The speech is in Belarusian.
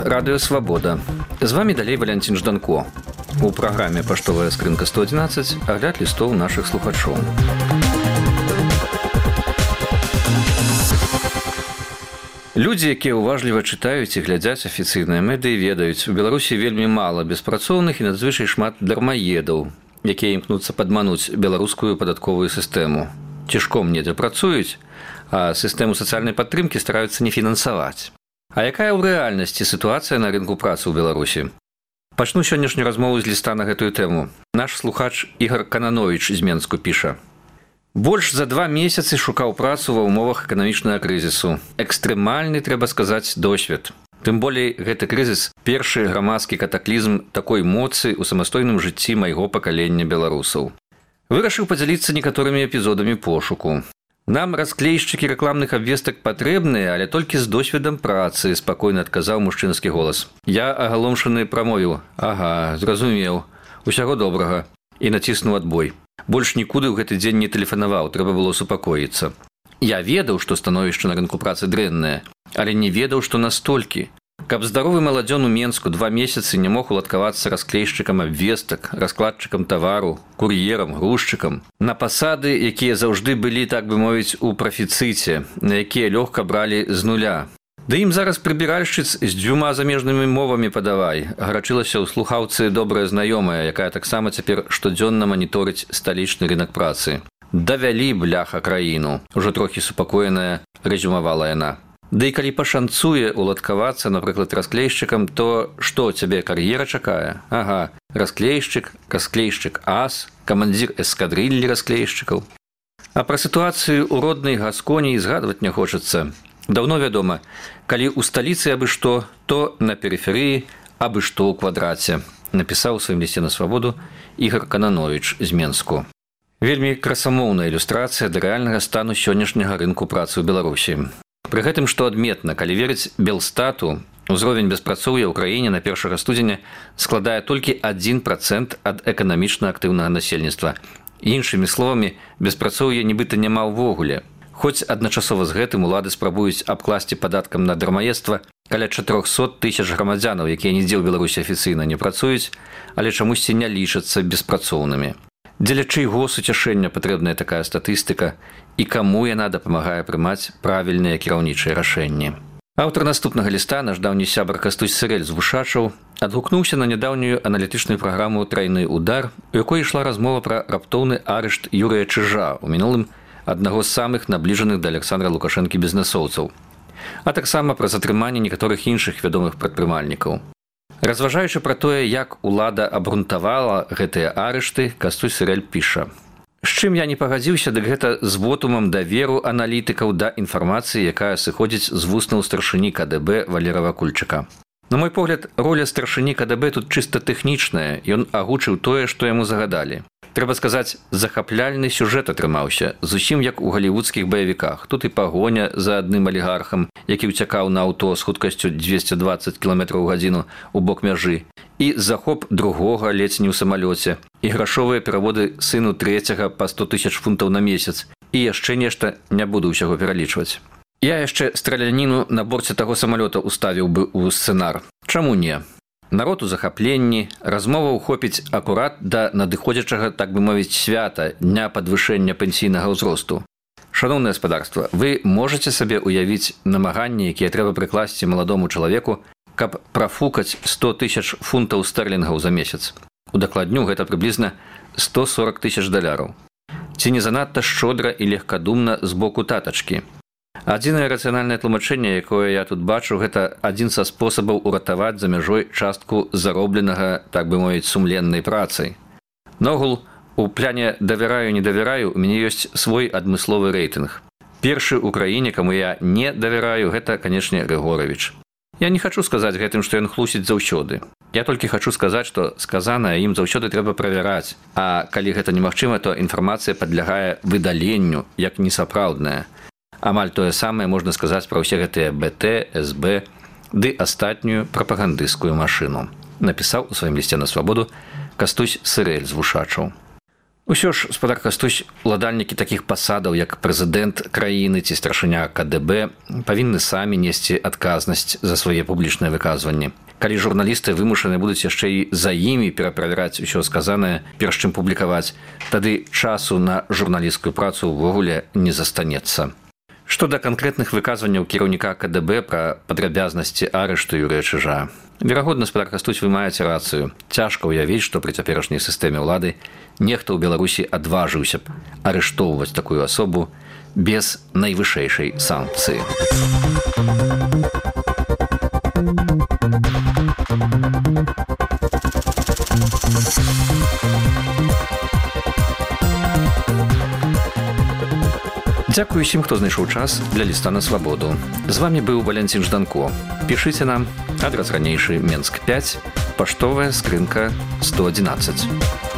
Радыё Свабода. З вами далей Валянцін Жданко. У праграме «Паштовая скрынка 111» агляд лістоў нашых слухачоў. Людзі, якія ўважліва чытаюць і глядзяць афіцыйныя медыі, ведаюць, у Беларусі вельмі мала беспрацоўных і надзвычай шмат дармаедаў, якія імкнуцца падмануць беларускую падатковую сістэму. Цішком недзе працуюць, а сістэму сацыяльнай падтрымкі стараюцца не фінансаваць. А якая ў рэальнасці сітуацыя на рынку працы ў Беларусі? Пачну сённяшнюю размову з ліста на гэтую тэму. Наш слухач Ігор Кананович з Менску піша. Больш за 2 месяцы шукаў працу ва ўмовах эканамічнага крызісу. Экстрэмальны, трэба сказаць, досвед. Тым болей, гэты крызіс – першы грамадскі катаклізм такой моцы ў самастойным жыцці майго пакалення беларусаў. Вырашыў падзяліцца некаторымі эпізодамі пошуку. Нам расклейшчыкі рэкламных абвестак патрэбныя, але толькі з досведам працы, спакойна адказаў мужчынскі голас. Я агаломшаны прамовіў: «Ага, зразумеў, усяго добрага», і націснуў адбой. Больш нікуды ў гэты дзень не тэлефанаваў, трэба было супакоіцца. Я ведаў, што становішча на рынку працы дрэннае, але не ведаў, што настолькі. Каб здаровы маладзён у Менску 2 месяцы не мог уладкавацца расклейшчыкам абвестак, раскладчыкам тавару, кур'ерам, грузчыкам, на пасады, якія заўжды былі, так бы мовіць, у прафіцыце, на якія лёгка бралі з нуля. Да ім зараз прыбіральшчыц з 2 замежнымі мовамі падавай, гарачылася ў слухаўцы добрая знаёмая, якая таксама цяпер штодзённа маніторыць сталічны рынак працы. «Давялі, бляха, краіну», ужо трохі супакоеная рэзюмавала яна. Да і калі пашанцуе уладкавацца, напрыклад, расклейшчыкам, то што, цябе кар'ера чакае? Ага, расклейшчык ас, камандзір эскадрыллі расклейшчыкаў. А пра сітуацыю ў роднай Гасконі згадваць не хочацца. Даўно вядома, калі ў сталіцы абы што, то на перыферыі абы што ў квадраце, напісаў у сваім лісце на Свабоду Ігор Кананович з Менску. Вельмі красамоўная ілюстрацыя да рэальнага стану сённяшняга рынку працы ў Беларусі. Пры гэтым, што адметна, калі верыць Белстату, узровень беспрацоўя ў краіне на 1 студзеня складае толькі 1% ад эканамічна актыўнага насельніцтва. Іншымі словамі, беспрацоўя нібыта няма ўвогуле. Хоць адначасова з гэтым улады спрабуюць абкласці падаткам на дармаедства каля 400 000 грамадзянаў, якія нідзе ў Беларусі афіцыйна не працуюць, але чамусьці не лічацца беспрацоўнымі. Дзеля чыйго суцяшэння патрэбная такая статыстыка і каму яна дапамагае прымаць правільныя кіраўнічыя рашэнні. Аўтар наступнага ліста, наш даўні сябар Кастусь Сырэль з Вушачаў, адгукнуўся на нядаўнюю аналітычную праграму «Трайны удар», у якой ішла размова пра раптоўны арышт Юрыя Чыжа, у мінулым аднаго з самых набліжаных да Александра Лукашэнкі бізнэсоўцаў, а таксама пра затрыманне некаторых іншых вядомых прадпрымальнікаў. Разважаючы пра тое, як улада абгрунтавала гэтыя арышты, Кастусь Сырэль піша. З чым я не пагадзіўся, дык гэта з вотумам даверу аналітыкаў да інфармацыі, якая сыходзіць з вуснаў старшыні КДБ Валера Вакульчыка. На мой погляд, роля старшыні КДБ тут чыста тэхнічная, ён агучыў тое, што яму загадалі. Трэба сказаць, захапляльны сюжэт атрымаўся, зусім як у галівудскіх баевіках. Тут і пагоня за адным алігархам, які ўцякаў на аўто з хуткасцю 220 км ў гадзіну ў бок мяжы, і захоп другога ледзь не ў самалёце, і грашовыя пераводы сыну трэцяга па 100 000 фунтаў на месяц, і яшчэ нешта, не буду ўсяго пералічваць. Я яшчэ страляніну на борце таго самалёта уставіў бы ў сцэнар. Чаму не? Народ у захапленні, размова ўхопіць акурат да надыходзячага, так бы мовіць, свята, дня падвышэння пенсійнага ўзросту. Шаноўнае гаспадарства, вы можаце сабе ўявіць намаганні, якія трэба прыкласці маладому чалавеку, каб прафукаць 100 000 фунтаў стэрлінгаў за месяц. Удакладню, гэта прыблізна 140 000 даляраў. Ці не занадта шчодра і легкадумна з боку татачкі? Адзінае рацыянальнае тлумачэнне, якое я тут бачу, гэта адзін са спосабаў уратаваць за мяжой частку заробленага, так бы мовіць, сумленнай працай. Ногул, у пляне «давяраю-не давяраю» у мяне ёсць свой адмысловы рэйтынг. Першы ў краіне, каму я не давяраю, гэта, канечне, Рыгоравіч. Я не хачу сказаць гэтым, што ён хлусіць заўсёды. Я толькі хачу сказаць, што сказанае ім заўсёды трэба правяраць, а калі гэта немагчыма, то інфармацыя падлягае выдаленню, як несапраўдная. Амаль тое самае можна сказаць пра ўсе гэтыя БТ, СБ, ды астатнюю прапагандысцкую машыну, напісаў у сваім лісце на Свабоду Кастусь Сырэль з Вушачаў. Усё ж, спадар Кастусь, уладальнікі такіх пасадаў, як прэзідэнт краіны ці старшыня КДБ, павінны самі несці адказнасць за свае публічныя выказванні. Калі журналісты вымушаны будуць яшчэ і за імі пераправяраць усё сказанае, перш чым публікаваць, тады часу на журналісцкую працу ўвогуле не застанецца. Што да канкрэтных выказванняў кіраўніка КДБ пра падрабязнасці арышту Юрыя Чыжа. Верагодна, спадар Кастусь, вы маеце рацыю. Цяжка ўявіць, што пры цяперашняй сістэме ўлады нехта ў Беларусі адважыўся б арыштоўваць такую асобу без найвышэйшай санкцыі. Дзякую усім, хто знайшоў час для ліста на свабоду. З вами быў Валянцін Жданко. Пішыце нам, адрас ранейшы Менск 5, паштовая скрынка 111.